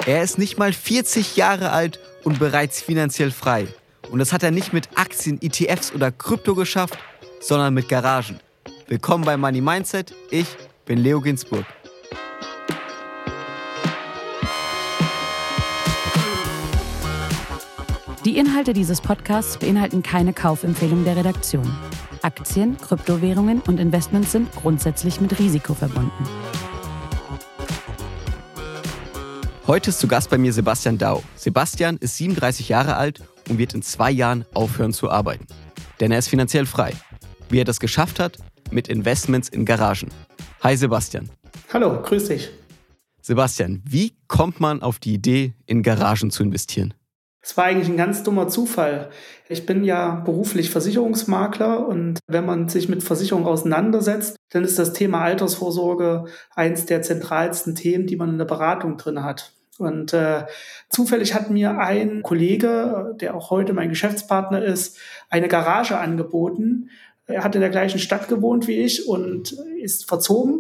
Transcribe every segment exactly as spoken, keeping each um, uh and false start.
Er ist nicht mal vierzig Jahre alt und bereits finanziell frei. Und das hat er nicht mit Aktien, E T Fs oder Krypto geschafft, sondern mit Garagen. Willkommen bei Money Mindset. Ich bin Leo Ginsburg. Die Inhalte dieses Podcasts beinhalten keine Kaufempfehlung der Redaktion. Aktien, Kryptowährungen und Investments sind grundsätzlich mit Risiko verbunden. Heute ist zu Gast bei mir Sebastian Dau. Sebastian ist siebenunddreißig Jahre alt und wird in zwei Jahren aufhören zu arbeiten. Denn er ist finanziell frei. Wie er das geschafft hat? Mit Investments in Garagen. Hi Sebastian. Hallo, grüß dich. Sebastian, wie kommt man auf die Idee, in Garagen zu investieren? Es war eigentlich ein ganz dummer Zufall. Ich bin ja beruflich Versicherungsmakler und wenn man sich mit Versicherung auseinandersetzt, dann ist das Thema Altersvorsorge eins der zentralsten Themen, die man in der Beratung drin hat. Und äh, zufällig hat mir ein Kollege, der auch heute mein Geschäftspartner ist, eine Garage angeboten. Er hat in der gleichen Stadt gewohnt wie ich und ist verzogen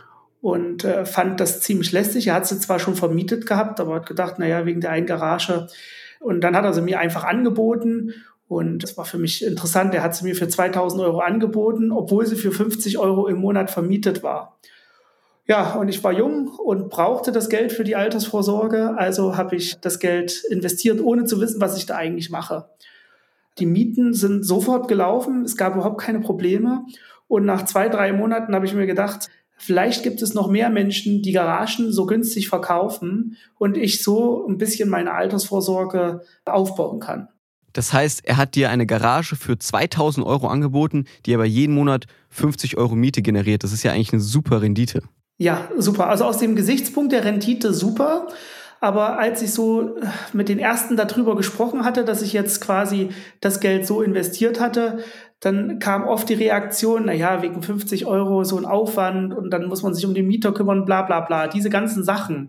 und äh, fand das ziemlich lästig. Er hat sie zwar schon vermietet gehabt, aber hat gedacht, naja, wegen der einen Garage. Und dann hat er sie mir einfach angeboten und das war für mich interessant. Er hat sie mir für zweitausend Euro angeboten, obwohl sie für fünfzig Euro im Monat vermietet war. Ja, und ich war jung und brauchte das Geld für die Altersvorsorge, also habe ich das Geld investiert, ohne zu wissen, was ich da eigentlich mache. Die Mieten sind sofort gelaufen, es gab überhaupt keine Probleme und nach zwei, drei Monaten habe ich mir gedacht, vielleicht gibt es noch mehr Menschen, die Garagen so günstig verkaufen und ich so ein bisschen meine Altersvorsorge aufbauen kann. Das heißt, er hat dir eine Garage für zweitausend Euro angeboten, die aber jeden Monat fünfzig Euro Miete generiert. Das ist ja eigentlich eine super Rendite. Ja, super. Also aus dem Gesichtspunkt der Rendite super. Aber als ich so mit den Ersten darüber gesprochen hatte, dass ich jetzt quasi das Geld so investiert hatte, dann kam oft die Reaktion, naja, wegen fünfzig Euro so ein Aufwand und dann muss man sich um den Mieter kümmern, bla bla bla, diese ganzen Sachen.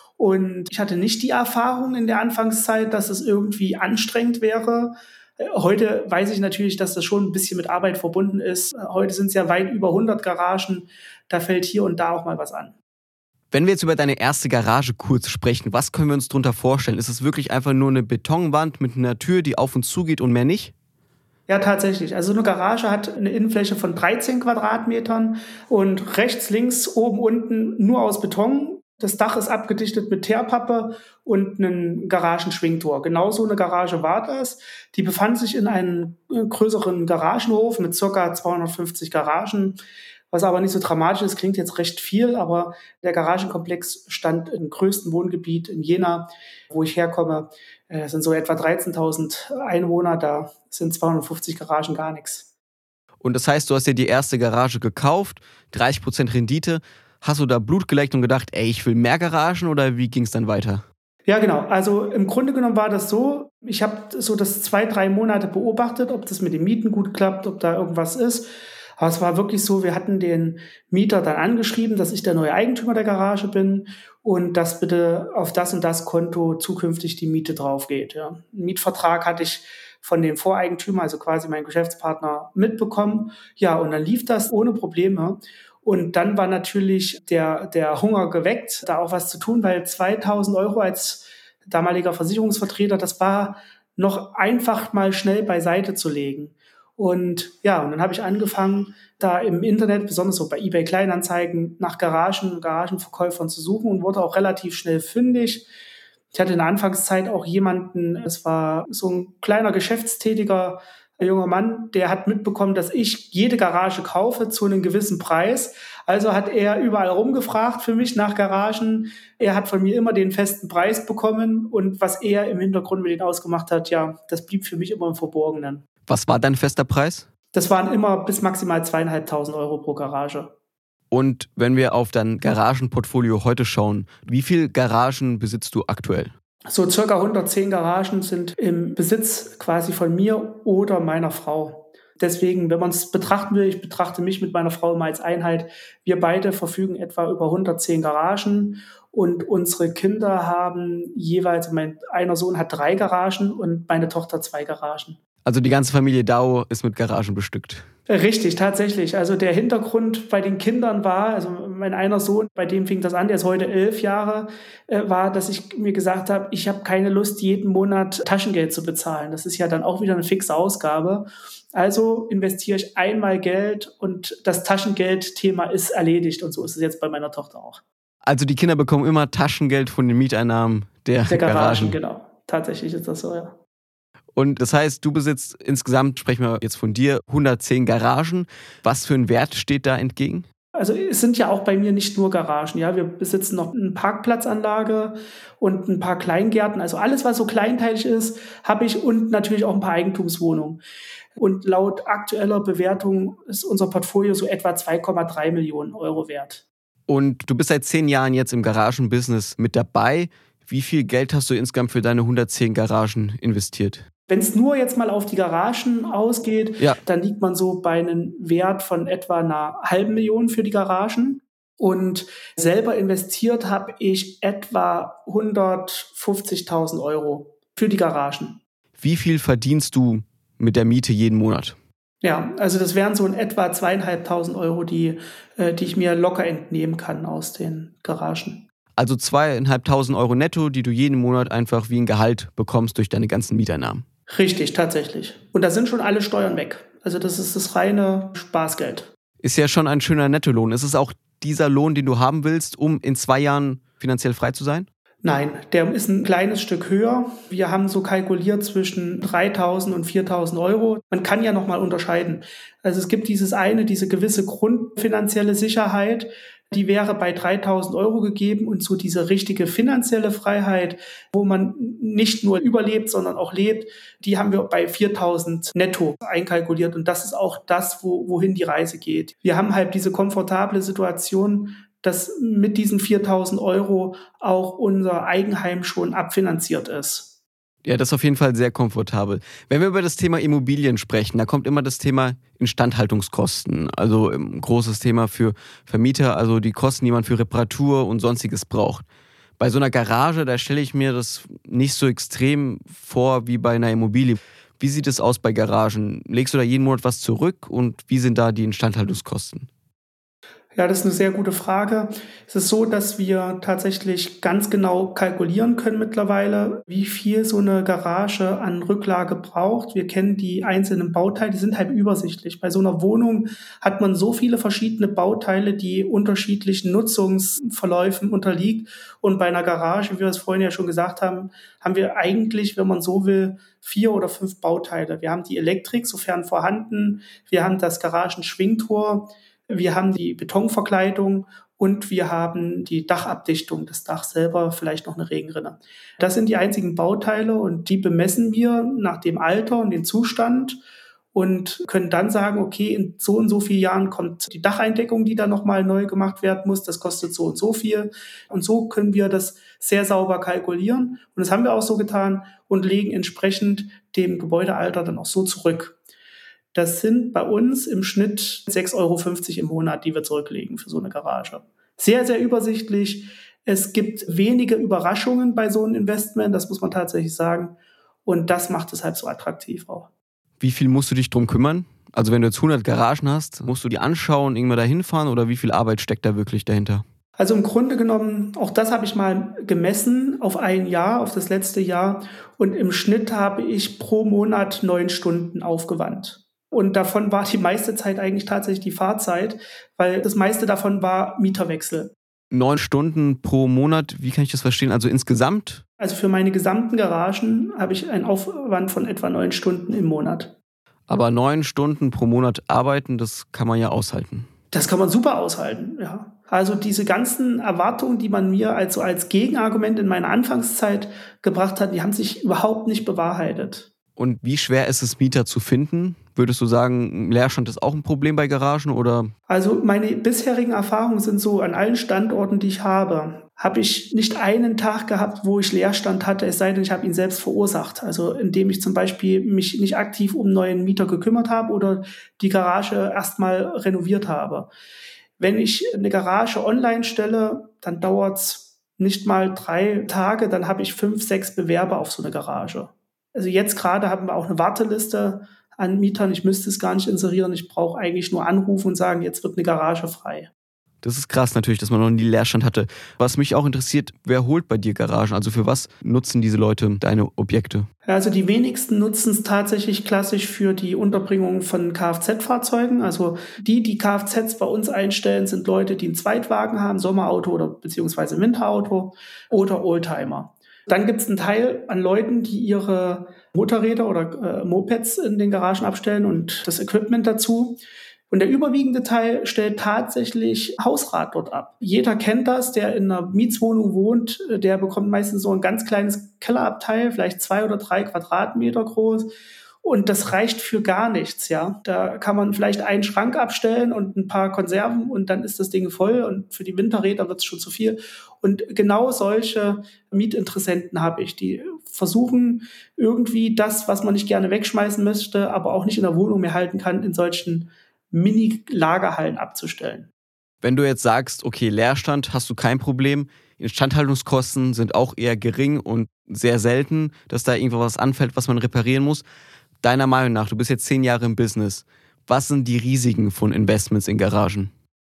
Und ich hatte nicht die Erfahrung in der Anfangszeit, dass es irgendwie anstrengend wäre. Heute weiß ich natürlich, dass das schon ein bisschen mit Arbeit verbunden ist. Heute sind es ja weit über hundert Garagen, da fällt hier und da auch mal was an. Wenn wir jetzt über deine erste Garage kurz sprechen, was können wir uns darunter vorstellen? Ist es wirklich einfach nur eine Betonwand mit einer Tür, die auf und zu geht und mehr nicht? Ja, tatsächlich. Also eine Garage hat eine Innenfläche von dreizehn Quadratmetern und rechts, links, oben, unten nur aus Beton. Das Dach ist abgedichtet mit Teerpappe und einem Garagenschwingtor. Genauso eine Garage war das. Die befand sich in einem größeren Garagenhof mit ca. zweihundertfünfzig Garagen. Was aber nicht so dramatisch ist, klingt jetzt recht viel, aber der Garagenkomplex stand im größten Wohngebiet in Jena, wo ich herkomme. Es sind so etwa dreizehntausend Einwohner, da sind zweihundertfünfzig Garagen gar nichts. Und das heißt, du hast dir die erste Garage gekauft, dreißig Prozent Rendite. Hast du da Blut geleckt und gedacht, ey, ich will mehr Garagen oder wie ging es dann weiter? Ja, genau. Also im Grunde genommen war das so, ich habe so das zwei, drei Monate beobachtet, ob das mit den Mieten gut klappt, ob da irgendwas ist. Aber es war wirklich so, wir hatten den Mieter dann angeschrieben, dass ich der neue Eigentümer der Garage bin und dass bitte auf das und das Konto zukünftig die Miete drauf geht. Ja. Einen Mietvertrag hatte ich von dem Voreigentümer, also quasi mein Geschäftspartner, mitbekommen. Ja, und dann lief das ohne Probleme. Und dann war natürlich der, der Hunger geweckt, da auch was zu tun, weil zweitausend Euro als damaliger Versicherungsvertreter, das war noch einfach mal schnell beiseite zu legen. Und ja, und dann habe ich angefangen, da im Internet, besonders so bei eBay Kleinanzeigen, nach Garagen, Garagenverkäufern zu suchen und wurde auch relativ schnell fündig. Ich hatte in der Anfangszeit auch jemanden, es war so ein kleiner geschäftstätiger junger Mann, der hat mitbekommen, dass ich jede Garage kaufe zu einem gewissen Preis. Also hat er überall rumgefragt für mich nach Garagen. Er hat von mir immer den festen Preis bekommen und was er im Hintergrund mit ihm ausgemacht hat, ja, das blieb für mich immer im Verborgenen. Was war dein fester Preis? Das waren immer bis maximal zweieinhalbtausend Euro pro Garage. Und wenn wir auf dein Garagenportfolio heute schauen, wie viele Garagen besitzt du aktuell? So circa hundertzehn Garagen sind im Besitz quasi von mir oder meiner Frau. Deswegen, wenn man es betrachten will, ich betrachte mich mit meiner Frau immer als Einheit. Wir beide verfügen etwa über hundertzehn Garagen und unsere Kinder haben jeweils, mein einer Sohn hat drei Garagen und meine Tochter zwei Garagen. Also die ganze Familie Dau ist mit Garagen bestückt. Richtig, tatsächlich. Also der Hintergrund bei den Kindern war, also mein einer Sohn, bei dem fing das an, der ist heute elf Jahre, äh, war, dass ich mir gesagt habe, ich habe keine Lust, jeden Monat Taschengeld zu bezahlen. Das ist ja dann auch wieder eine fixe Ausgabe. Also investiere ich einmal Geld und das Taschengeld-Thema ist erledigt. Und so ist es jetzt bei meiner Tochter auch. Also die Kinder bekommen immer Taschengeld von den Mieteinnahmen der, der Garagen. Garagen. Genau, tatsächlich ist das so, ja. Und das heißt, du besitzt insgesamt, sprechen wir jetzt von dir, hundertzehn Garagen. Was für ein Wert steht da entgegen? Also es sind ja auch bei mir nicht nur Garagen. Ja, wir besitzen noch eine Parkplatzanlage und ein paar Kleingärten. Also alles, was so kleinteilig ist, habe ich und natürlich auch ein paar Eigentumswohnungen. Und laut aktueller Bewertung ist unser Portfolio so etwa zwei Komma drei Millionen Euro wert. Und du bist seit zehn Jahren jetzt im Garagenbusiness mit dabei. Wie viel Geld hast du insgesamt für deine hundertzehn Garagen investiert? Wenn es nur jetzt mal auf die Garagen ausgeht, ja. dann liegt man so bei einem Wert von etwa einer halben Million für die Garagen. Und selber investiert habe ich etwa hundertfünfzigtausend Euro für die Garagen. Wie viel verdienst du mit der Miete jeden Monat? Ja, also das wären so in etwa zweieinhalbtausend Euro, die, äh, die ich mir locker entnehmen kann aus den Garagen. Also zweieinhalbtausend Euro netto, die du jeden Monat einfach wie ein Gehalt bekommst durch deine ganzen Mieteinnahmen. Richtig, tatsächlich. Und da sind schon alle Steuern weg. Also das ist das reine Spaßgeld. Ist ja schon ein schöner Nettolohn. Ist es auch dieser Lohn, den du haben willst, um in zwei Jahren finanziell frei zu sein? Nein, der ist ein kleines Stück höher. Wir haben so kalkuliert zwischen dreitausend und viertausend Euro. Man kann ja nochmal unterscheiden. Also es gibt dieses eine, diese gewisse grundfinanzielle Sicherheit, die wäre bei dreitausend Euro gegeben und so diese richtige finanzielle Freiheit, wo man nicht nur überlebt, sondern auch lebt, die haben wir bei viertausend netto einkalkuliert und das ist auch das, wo, wohin die Reise geht. Wir haben halt diese komfortable Situation, dass mit diesen viertausend Euro auch unser Eigenheim schon abfinanziert ist. Ja, das ist auf jeden Fall sehr komfortabel. Wenn wir über das Thema Immobilien sprechen, da kommt immer das Thema Instandhaltungskosten. Also ein großes Thema für Vermieter, also die Kosten, die man für Reparatur und Sonstiges braucht. Bei so einer Garage, da stelle ich mir das nicht so extrem vor wie bei einer Immobilie. Wie sieht es aus bei Garagen? Legst du da jeden Monat was zurück und wie sind da die Instandhaltungskosten? Ja, das ist eine sehr gute Frage. Es ist so, dass wir tatsächlich ganz genau kalkulieren können mittlerweile, wie viel so eine Garage an Rücklage braucht. Wir kennen die einzelnen Bauteile, die sind halt übersichtlich. Bei so einer Wohnung hat man so viele verschiedene Bauteile, die unterschiedlichen Nutzungsverläufen unterliegt. Und bei einer Garage, wie wir es vorhin ja schon gesagt haben, haben wir eigentlich, wenn man so will, vier oder fünf Bauteile. Wir haben die Elektrik, sofern vorhanden. Wir haben das Garagenschwingtor. Wir haben die Betonverkleidung und wir haben die Dachabdichtung, das Dach selber, vielleicht noch eine Regenrinne. Das sind die einzigen Bauteile und die bemessen wir nach dem Alter und dem Zustand und können dann sagen, okay, in so und so vielen Jahren kommt die Dacheindeckung, die da nochmal neu gemacht werden muss, das kostet so und so viel. Und so können wir das sehr sauber kalkulieren. Und das haben wir auch so getan und legen entsprechend dem Gebäudealter dann auch so zurück. Das sind bei uns im Schnitt sechs Euro fünfzig im Monat, die wir zurücklegen für so eine Garage. Sehr, sehr übersichtlich. Es gibt wenige Überraschungen bei so einem Investment, das muss man tatsächlich sagen. Und das macht es halt so attraktiv auch. Wie viel musst du dich drum kümmern? Also wenn du jetzt hundert Garagen hast, musst du die anschauen, irgendwann da hinfahren oder wie viel Arbeit steckt da wirklich dahinter? Also im Grunde genommen, auch das habe ich mal gemessen auf ein Jahr, auf das letzte Jahr. Und im Schnitt habe ich pro Monat neun Stunden aufgewandt. Und davon war die meiste Zeit eigentlich tatsächlich die Fahrzeit, weil das meiste davon war Mieterwechsel. Neun Stunden pro Monat, wie kann ich das verstehen? Also insgesamt? Also für meine gesamten Garagen habe ich einen Aufwand von etwa neun Stunden im Monat. Aber neun Stunden pro Monat arbeiten, das kann man ja aushalten. Das kann man super aushalten, ja. Also diese ganzen Erwartungen, die man mir also als Gegenargument in meiner Anfangszeit gebracht hat, die haben sich überhaupt nicht bewahrheitet. Und wie schwer ist es, Mieter zu finden? Würdest du sagen, Leerstand ist auch ein Problem bei Garagen, oder? Also meine bisherigen Erfahrungen sind so, an allen Standorten, die ich habe, habe ich nicht einen Tag gehabt, wo ich Leerstand hatte, es sei denn, ich habe ihn selbst verursacht. Also indem ich zum Beispiel mich nicht aktiv um einen neuen Mieter gekümmert habe oder die Garage erstmal renoviert habe. Wenn ich eine Garage online stelle, dann dauert es nicht mal drei Tage, dann habe ich fünf, sechs Bewerber auf so eine Garage. Also jetzt gerade haben wir auch eine Warteliste an Mietern. Ich müsste es gar nicht inserieren. Ich brauche eigentlich nur anrufen und sagen, jetzt wird eine Garage frei. Das ist krass natürlich, dass man noch nie Leerstand hatte. Was mich auch interessiert, wer holt bei dir Garagen? Also für was nutzen diese Leute deine Objekte? Also die wenigsten nutzen es tatsächlich klassisch für die Unterbringung von Kfz-Fahrzeugen. Also die, die Kfz bei uns einstellen, sind Leute, die einen Zweitwagen haben, Sommerauto oder beziehungsweise Winterauto oder Oldtimer. Dann gibt es einen Teil an Leuten, die ihre Motorräder oder äh, Mopeds in den Garagen abstellen und das Equipment dazu. Und der überwiegende Teil stellt tatsächlich Hausrat dort ab. Jeder kennt das, der in einer Mietswohnung wohnt, der bekommt meistens so ein ganz kleines Kellerabteil, vielleicht zwei oder drei Quadratmeter groß. Und das reicht für gar nichts, ja. Da kann man vielleicht einen Schrank abstellen und ein paar Konserven und dann ist das Ding voll und für die Winterräder wird es schon zu viel. Und genau solche Mietinteressenten habe ich, die versuchen irgendwie das, was man nicht gerne wegschmeißen möchte, aber auch nicht in der Wohnung mehr halten kann, in solchen Mini-Lagerhallen abzustellen. Wenn du jetzt sagst, okay, Leerstand hast du kein Problem, Instandhaltungskosten sind auch eher gering und sehr selten, dass da irgendwo was anfällt, was man reparieren muss. Deiner Meinung nach, du bist jetzt zehn Jahre im Business, was sind die Risiken von Investments in Garagen?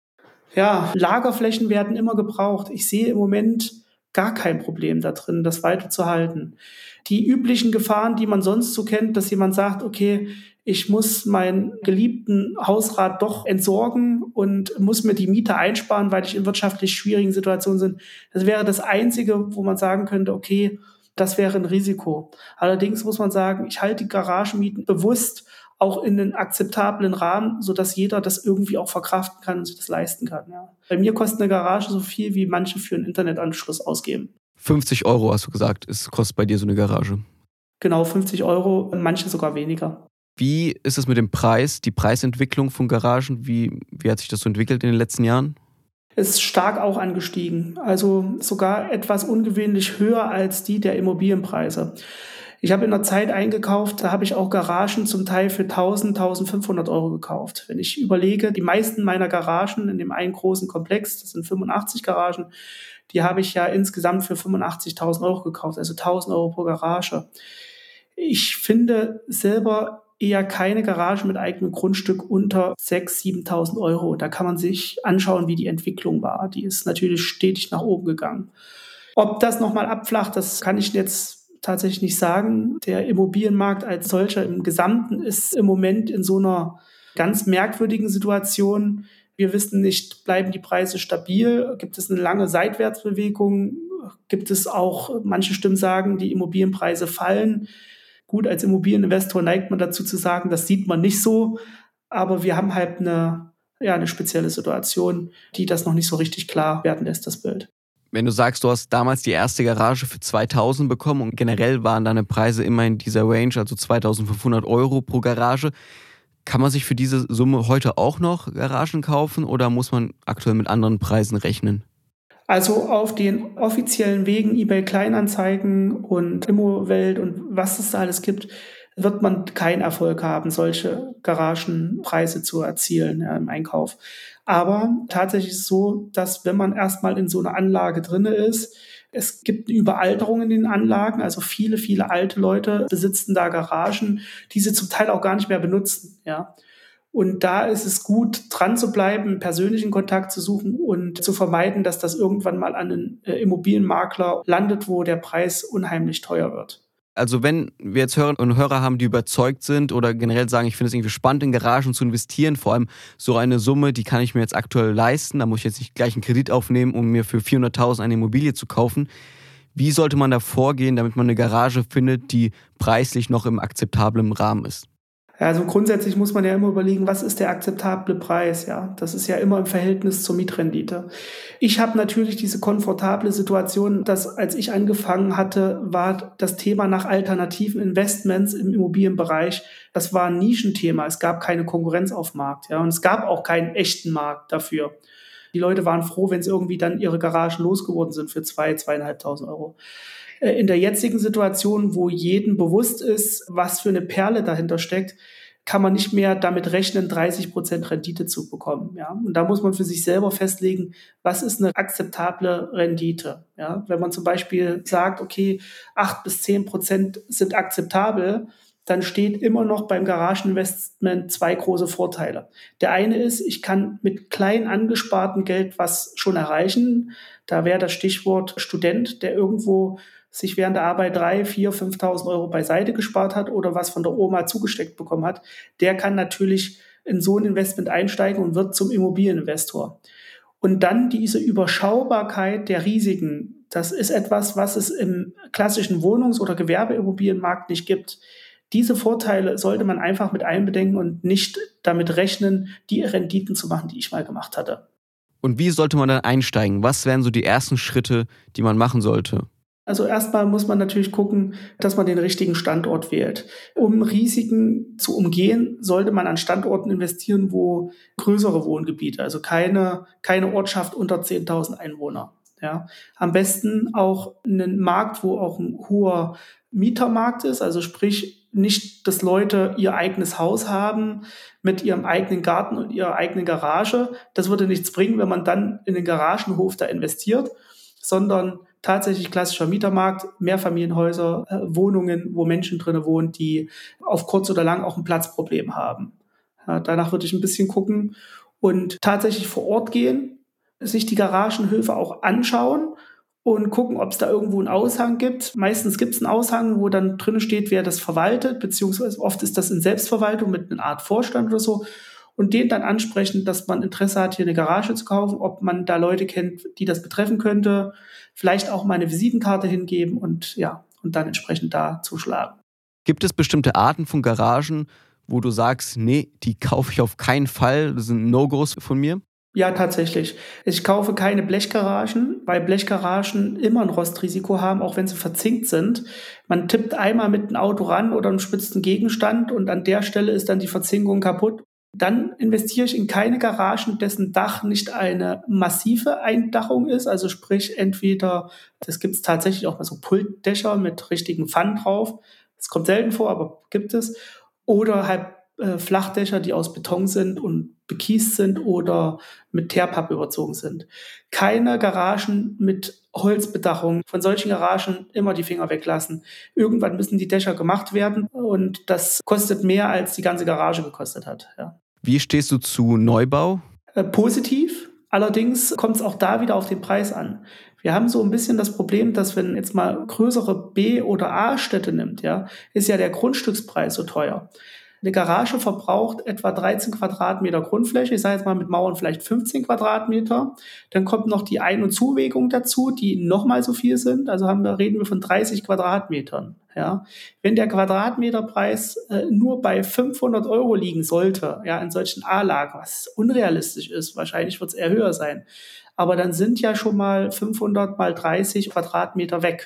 Ja, Lagerflächen werden immer gebraucht. Ich sehe im Moment gar kein Problem da drin, das weiterzuhalten. Die üblichen Gefahren, die man sonst so kennt, dass jemand sagt, okay, ich muss meinen geliebten Hausrat doch entsorgen und muss mir die Miete einsparen, weil ich in wirtschaftlich schwierigen Situationen bin. Das wäre das Einzige, wo man sagen könnte, okay, das wäre ein Risiko. Allerdings muss man sagen, ich halte die Garagenmieten bewusst auch in einen akzeptablen Rahmen, sodass jeder das irgendwie auch verkraften kann und sich das leisten kann. Ja. Bei mir kostet eine Garage so viel, wie manche für einen Internetanschluss ausgeben. fünfzig Euro hast du gesagt, es kostet bei dir so eine Garage. Genau, fünfzig Euro und manche sogar weniger. Wie ist es mit dem Preis, die Preisentwicklung von Garagen? Wie, wie hat sich das so entwickelt in den letzten Jahren? Ist stark auch angestiegen, also sogar etwas ungewöhnlich höher als die der Immobilienpreise. Ich habe in der Zeit eingekauft, da habe ich auch Garagen zum Teil für tausend, eintausendfünfhundert Euro gekauft. Wenn ich überlege, die meisten meiner Garagen in dem einen großen Komplex, das sind fünfundachtzig Garagen, die habe ich ja insgesamt für fünfundachtzigtausend Euro gekauft, also tausend Euro pro Garage. Ich finde selber eher keine Garage mit eigenem Grundstück unter sechstausend, siebentausend Euro. Da kann man sich anschauen, wie die Entwicklung war. Die ist natürlich stetig nach oben gegangen. Ob das nochmal abflacht, das kann ich jetzt tatsächlich nicht sagen. Der Immobilienmarkt als solcher im Gesamten ist im Moment in so einer ganz merkwürdigen Situation. Wir wissen nicht, bleiben die Preise stabil? Gibt es eine lange Seitwärtsbewegung? Gibt es auch, manche Stimmen sagen, die Immobilienpreise fallen? Gut, als Immobilieninvestor neigt man dazu zu sagen, das sieht man nicht so, aber wir haben halt eine, ja, eine spezielle Situation, die das noch nicht so richtig klar werden lässt, das Bild. Wenn du sagst, du hast damals die erste Garage für zweitausend bekommen und generell waren deine Preise immer in dieser Range, also zweitausendfünfhundert Euro pro Garage, kann man sich für diese Summe heute auch noch Garagen kaufen oder muss man aktuell mit anderen Preisen rechnen? Also auf den offiziellen Wegen, eBay Kleinanzeigen und Immowelt und was es da alles gibt, wird man keinen Erfolg haben, solche Garagenpreise zu erzielen, ja, im Einkauf. Aber tatsächlich ist es so, dass wenn man erstmal in so einer Anlage drin ist, es gibt eine Überalterung in den Anlagen, also viele, viele alte Leute besitzen da Garagen, die sie zum Teil auch gar nicht mehr benutzen, ja. Und da ist es gut, dran zu bleiben, einen persönlichen Kontakt zu suchen und zu vermeiden, dass das irgendwann mal an einen Immobilienmakler landet, wo der Preis unheimlich teuer wird. Also wenn wir jetzt Hörer und Hörer haben, die überzeugt sind oder generell sagen, ich finde es irgendwie spannend, in Garagen zu investieren, vor allem so eine Summe, die kann ich mir jetzt aktuell leisten, da muss ich jetzt nicht gleich einen Kredit aufnehmen, um mir für vierhunderttausend eine Immobilie zu kaufen. Wie sollte man da vorgehen, damit man eine Garage findet, die preislich noch im akzeptablen Rahmen ist? Also grundsätzlich muss man ja immer überlegen, was ist der akzeptable Preis? Ja, das ist ja immer im Verhältnis zur Mietrendite. Ich habe natürlich diese komfortable Situation, dass als ich angefangen hatte, war das Thema nach alternativen Investments im Immobilienbereich, das war ein Nischenthema. Es gab keine Konkurrenz auf dem Markt, ja, und es gab auch keinen echten Markt dafür. Die Leute waren froh, wenn sie irgendwie dann ihre Garagen losgeworden sind für zwei, zweieinhalbtausend Euro. In der jetzigen Situation, wo jedem bewusst ist, was für eine Perle dahinter steckt, kann man nicht mehr damit rechnen, dreißig Prozent Rendite zu bekommen. Ja? Und da muss man für sich selber festlegen, was ist eine akzeptable Rendite. Ja? Wenn man zum Beispiel sagt, okay, acht bis zehn Prozent sind akzeptabel, dann steht immer noch beim Garageninvestment zwei große Vorteile. Der eine ist, ich kann mit klein angespartem Geld was schon erreichen. Da wäre das Stichwort Student, der irgendwo sich während der Arbeit drei, vier, fünftausend Euro beiseite gespart hat oder was von der Oma zugesteckt bekommen hat, der kann natürlich in so ein Investment einsteigen und wird zum Immobilieninvestor. Und dann diese Überschaubarkeit der Risiken, das ist etwas, was es im klassischen Wohnungs- oder Gewerbeimmobilienmarkt nicht gibt. Diese Vorteile sollte man einfach mit einbedenken und nicht damit rechnen, die Renditen zu machen, die ich mal gemacht hatte. Und wie sollte man dann einsteigen? Was wären so die ersten Schritte, die man machen sollte? Also erstmal muss man natürlich gucken, dass man den richtigen Standort wählt. Um Risiken zu umgehen, sollte man an Standorten investieren, wo größere Wohngebiete, also keine, keine Ortschaft unter zehntausend Einwohner. Ja. Am besten auch einen Markt, wo auch ein hoher Mietermarkt ist, also sprich nicht, dass Leute ihr eigenes Haus haben mit ihrem eigenen Garten und ihrer eigenen Garage. Das würde nichts bringen, wenn man dann in den Garagenhof da investiert, sondern tatsächlich klassischer Mietermarkt, Mehrfamilienhäuser, äh, Wohnungen, wo Menschen drin wohnen, die auf kurz oder lang auch ein Platzproblem haben. Ja, danach würde ich ein bisschen gucken und tatsächlich vor Ort gehen, sich die Garagenhöfe auch anschauen und gucken, ob es da irgendwo einen Aushang gibt. Meistens gibt es einen Aushang, wo dann drin steht, wer das verwaltet, beziehungsweise oft ist das in Selbstverwaltung mit einer Art Vorstand oder so. Und den dann ansprechen, dass man Interesse hat, hier eine Garage zu kaufen, ob man da Leute kennt, die das betreffen könnte, vielleicht auch mal eine Visitenkarte hingeben und ja, und dann entsprechend da zuschlagen. Gibt es bestimmte Arten von Garagen, wo du sagst, nee, die kaufe ich auf keinen Fall, das sind No-Gos von mir? Ja, tatsächlich. Ich kaufe keine Blechgaragen, weil Blechgaragen immer ein Rostrisiko haben, auch wenn sie verzinkt sind. Man tippt einmal mit einem Auto ran oder einem spitzen Gegenstand und an der Stelle ist dann die Verzinkung kaputt. Dann investiere ich in keine Garagen, dessen Dach nicht eine massive Eindachung ist. Also sprich entweder, das gibt es tatsächlich auch mal so Pultdächer mit richtigen Pfannen drauf. Das kommt selten vor, aber gibt es. Oder halt äh, Flachdächer, die aus Beton sind und bekiest sind oder mit Teerpappe überzogen sind. Keine Garagen mit Holzbedachung. Von solchen Garagen immer die Finger weglassen. Irgendwann müssen die Dächer gemacht werden und das kostet mehr, als die ganze Garage gekostet hat. Ja. Wie stehst du zu Neubau? Äh, positiv. Allerdings kommt es auch da wieder auf den Preis an. Wir haben so ein bisschen das Problem, dass wenn jetzt mal größere B- oder A-Städte nimmt, ja, ist ja der Grundstückspreis so teuer. Eine Garage verbraucht etwa dreizehn Quadratmeter Grundfläche, ich sage jetzt mal mit Mauern vielleicht fünfzehn Quadratmeter. Dann kommt noch die Ein- und Zuwegung dazu, die nochmal so viel sind. Also haben wir, reden wir von dreißig Quadratmetern. Ja. Wenn der Quadratmeterpreis äh, nur bei fünfhundert Euro liegen sollte, ja, in solchen A-Lagen, was unrealistisch ist, wahrscheinlich wird es eher höher sein. Aber dann sind ja schon mal fünfhundert mal dreißig Quadratmeter weg.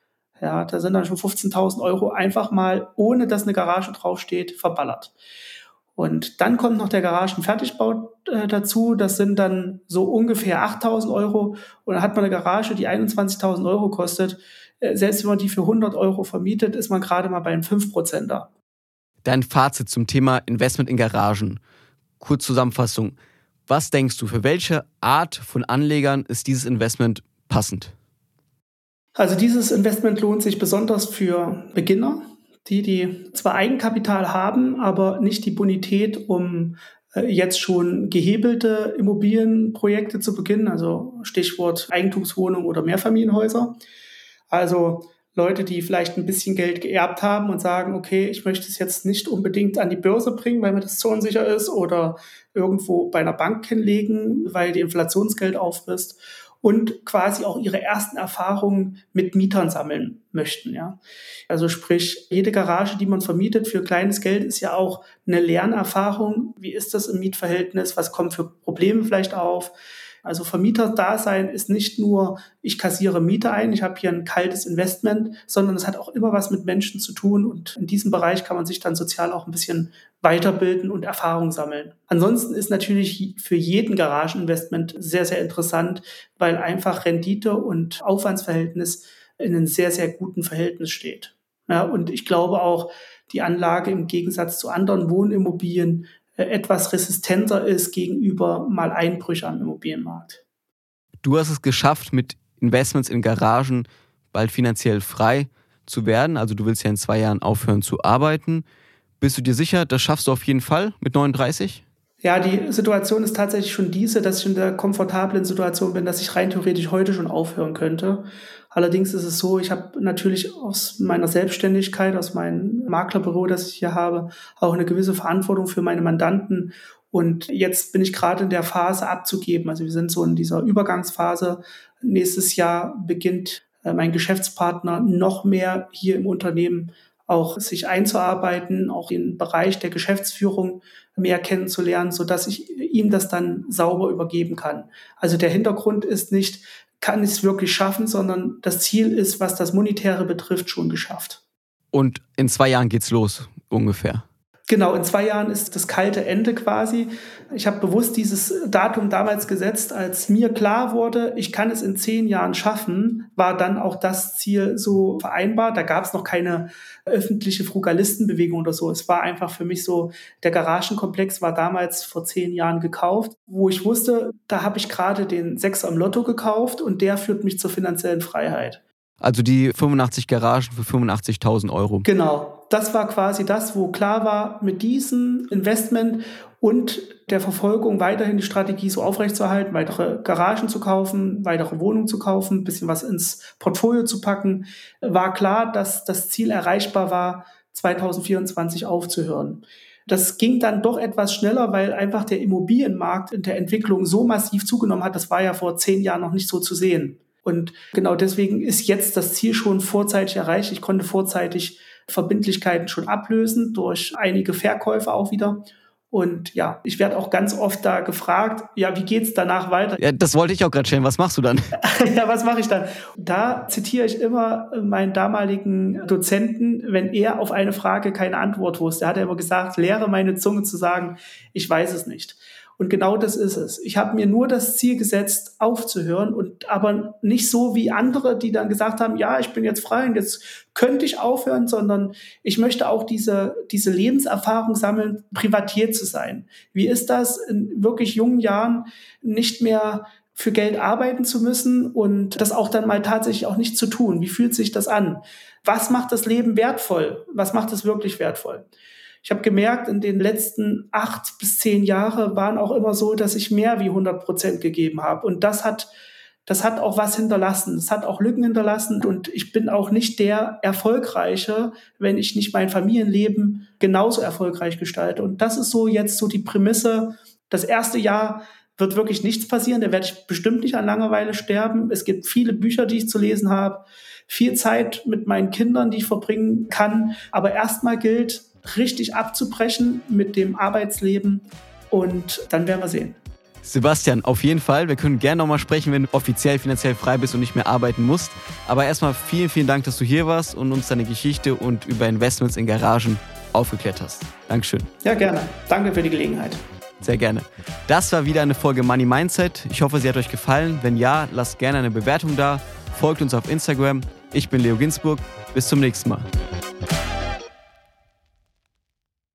Ja, da sind dann schon fünfzehntausend Euro einfach mal, ohne dass eine Garage draufsteht, verballert. Und dann kommt noch der Garagenfertigbau äh, dazu. Das sind dann so ungefähr achttausend Euro. Und dann hat man eine Garage, die einundzwanzigtausend Euro kostet. Äh, selbst wenn man die für hundert Euro vermietet, ist man gerade mal bei einem fünf Prozent da. Dein Fazit zum Thema Investment in Garagen. Kurz Zusammenfassung. Was denkst du, für welche Art von Anlegern ist dieses Investment passend? Also dieses Investment lohnt sich besonders für Beginner, die, die zwar Eigenkapital haben, aber nicht die Bonität, um äh, jetzt schon gehebelte Immobilienprojekte zu beginnen, also Stichwort Eigentumswohnung oder Mehrfamilienhäuser. Also Leute, die vielleicht ein bisschen Geld geerbt haben und sagen, okay, ich möchte es jetzt nicht unbedingt an die Börse bringen, weil mir das zu unsicher ist, oder irgendwo bei einer Bank hinlegen, weil die Inflationsgeld auffrisst. Und quasi auch ihre ersten Erfahrungen mit Mietern sammeln möchten. Ja. Also sprich, jede Garage, die man vermietet für kleines Geld, ist ja auch eine Lernerfahrung. Wie ist das im Mietverhältnis? Was kommt für Probleme vielleicht auf? Also Vermieter-Dasein ist nicht nur, ich kassiere Miete ein, ich habe hier ein kaltes Investment, sondern es hat auch immer was mit Menschen zu tun. Und in diesem Bereich kann man sich dann sozial auch ein bisschen weiterbilden und Erfahrung sammeln. Ansonsten ist natürlich für jeden Garageninvestment sehr, sehr interessant, weil einfach Rendite und Aufwandsverhältnis in einem sehr, sehr guten Verhältnis steht. Ja, und ich glaube auch, die Anlage im Gegensatz zu anderen Wohnimmobilien äh, etwas resistenter ist gegenüber mal Einbrüche am Immobilienmarkt. Du hast es geschafft, mit Investments in Garagen bald finanziell frei zu werden. Also du willst ja in zwei Jahren aufhören zu arbeiten. Bist du dir sicher, das schaffst du auf jeden Fall mit neununddreißig? Ja, die Situation ist tatsächlich schon diese, dass ich in der komfortablen Situation bin, dass ich rein theoretisch heute schon aufhören könnte. Allerdings ist es so, ich habe natürlich aus meiner Selbstständigkeit, aus meinem Maklerbüro, das ich hier habe, auch eine gewisse Verantwortung für meine Mandanten. Und jetzt bin ich gerade in der Phase abzugeben. Also wir sind so in dieser Übergangsphase. Nächstes Jahr beginnt mein Geschäftspartner noch mehr hier im Unternehmen auch sich einzuarbeiten, auch den Bereich der Geschäftsführung mehr kennenzulernen, sodass ich ihm das dann sauber übergeben kann. Also der Hintergrund ist nicht, kann ich es wirklich schaffen, sondern das Ziel ist, was das Monetäre betrifft, schon geschafft. Und in zwei Jahren geht's los, ungefähr? Genau, in zwei Jahren ist das kalte Ende quasi. Ich habe bewusst dieses Datum damals gesetzt, als mir klar wurde, ich kann es in zehn Jahren schaffen, war dann auch das Ziel so vereinbart. Da gab es noch keine öffentliche Frugalistenbewegung oder so. Es war einfach für mich so, der Garagenkomplex war damals vor zehn Jahren gekauft, wo ich wusste, da habe ich gerade den Sechser im Lotto gekauft und der führt mich zur finanziellen Freiheit. Also die fünfundachtzig Garagen für fünfundachtzigtausend Euro. Genau, das war quasi das, wo klar war, mit diesem Investment und der Verfolgung weiterhin die Strategie so aufrechtzuerhalten, weitere Garagen zu kaufen, weitere Wohnungen zu kaufen, ein bisschen was ins Portfolio zu packen, war klar, dass das Ziel erreichbar war, zwanzig vierundzwanzig aufzuhören. Das ging dann doch etwas schneller, weil einfach der Immobilienmarkt in der Entwicklung so massiv zugenommen hat. Das war ja vor zehn Jahren noch nicht so zu sehen. Und genau deswegen ist jetzt das Ziel schon vorzeitig erreicht. Ich konnte vorzeitig Verbindlichkeiten schon ablösen durch einige Verkäufe auch wieder. Und ja, ich werde auch ganz oft da gefragt, ja, wie geht's danach weiter? Ja, das wollte ich auch gerade stellen. Was machst du dann? Ja, was mache ich dann? Da zitiere ich immer meinen damaligen Dozenten, wenn er auf eine Frage keine Antwort wusste. Er hat immer gesagt, lehre meine Zunge zu sagen, ich weiß es nicht. Und genau das ist es. Ich habe mir nur das Ziel gesetzt, aufzuhören, und aber nicht so wie andere, die dann gesagt haben, ja, ich bin jetzt frei und jetzt könnte ich aufhören, sondern ich möchte auch diese, diese Lebenserfahrung sammeln, Privatier zu sein. Wie ist das, in wirklich jungen Jahren nicht mehr für Geld arbeiten zu müssen und das auch dann mal tatsächlich auch nicht zu tun? Wie fühlt sich das an? Was macht das Leben wertvoll? Was macht es wirklich wertvoll? Ich habe gemerkt, in den letzten acht bis zehn Jahren waren auch immer so, dass ich mehr wie hundert Prozent gegeben habe. Und das hat, das hat auch was hinterlassen. Es hat auch Lücken hinterlassen. Und ich bin auch nicht der Erfolgreiche, wenn ich nicht mein Familienleben genauso erfolgreich gestalte. Und das ist so jetzt so die Prämisse. Das erste Jahr wird wirklich nichts passieren. Da werde ich bestimmt nicht an Langeweile sterben. Es gibt viele Bücher, die ich zu lesen habe. Viel Zeit mit meinen Kindern, die ich verbringen kann. Aber erstmal gilt, richtig abzubrechen mit dem Arbeitsleben, und dann werden wir sehen. Sebastian, auf jeden Fall. Wir können gerne nochmal sprechen, wenn du offiziell finanziell frei bist und nicht mehr arbeiten musst. Aber erstmal vielen, vielen Dank, dass du hier warst und uns deine Geschichte und über Investments in Garagen aufgeklärt hast. Dankeschön. Ja, gerne. Danke für die Gelegenheit. Sehr gerne. Das war wieder eine Folge Money Mindset. Ich hoffe, sie hat euch gefallen. Wenn ja, lasst gerne eine Bewertung da. Folgt uns auf Instagram. Ich bin Leo Ginsburg. Bis zum nächsten Mal.